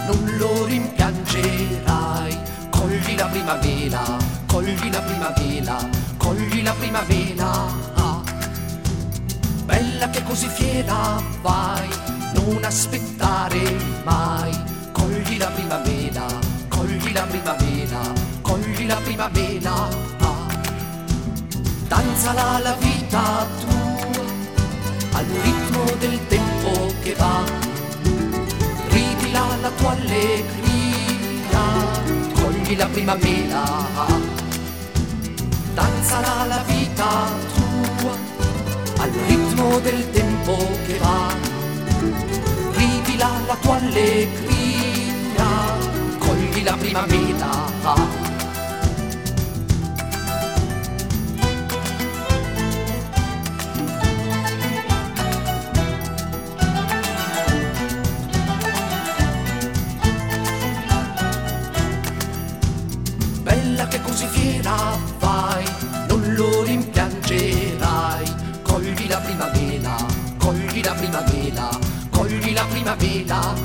non lo rimpiangerai. Cogli la primavera, cogli la primavera, cogli la primavera. Bella che così fiera vai, non aspettare mai. Cogli la primavera, cogli la primavera, cogli la primavera. Danzala la vita tua al ritmo del tempo che va, ridila la tua allegria, cogli la primavera. Danzala la vita tua al ritmo del tempo che va, ridila la tua allegria, cogli la primavera. Bella che così fiera vai, non lo rimpiangerai. Cogli la primavera, cogli la primavera, cogli la primavera.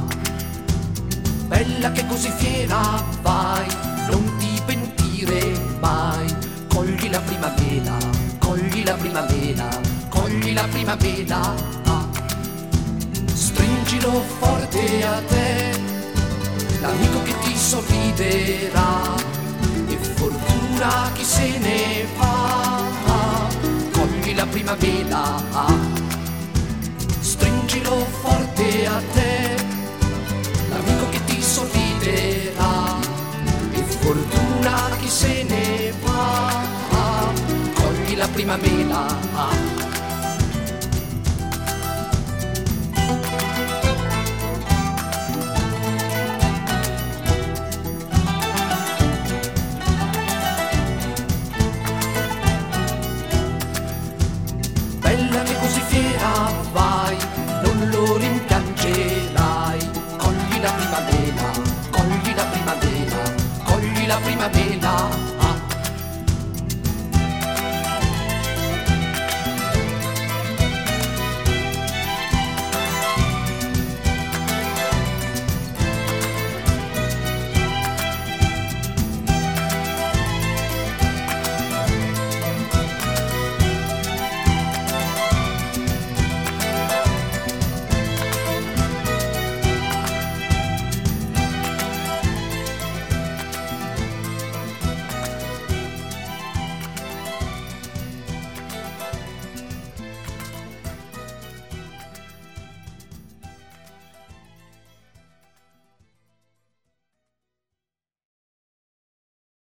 Bella che così fiera vai, non ti pentire mai. Cogli la primavera, cogli la primavera, cogli la primavera. Stringilo forte a te, l'amico che ti sorriderà, e fortuna chi se ne va. Cogli la primavera, stringilo forte a te,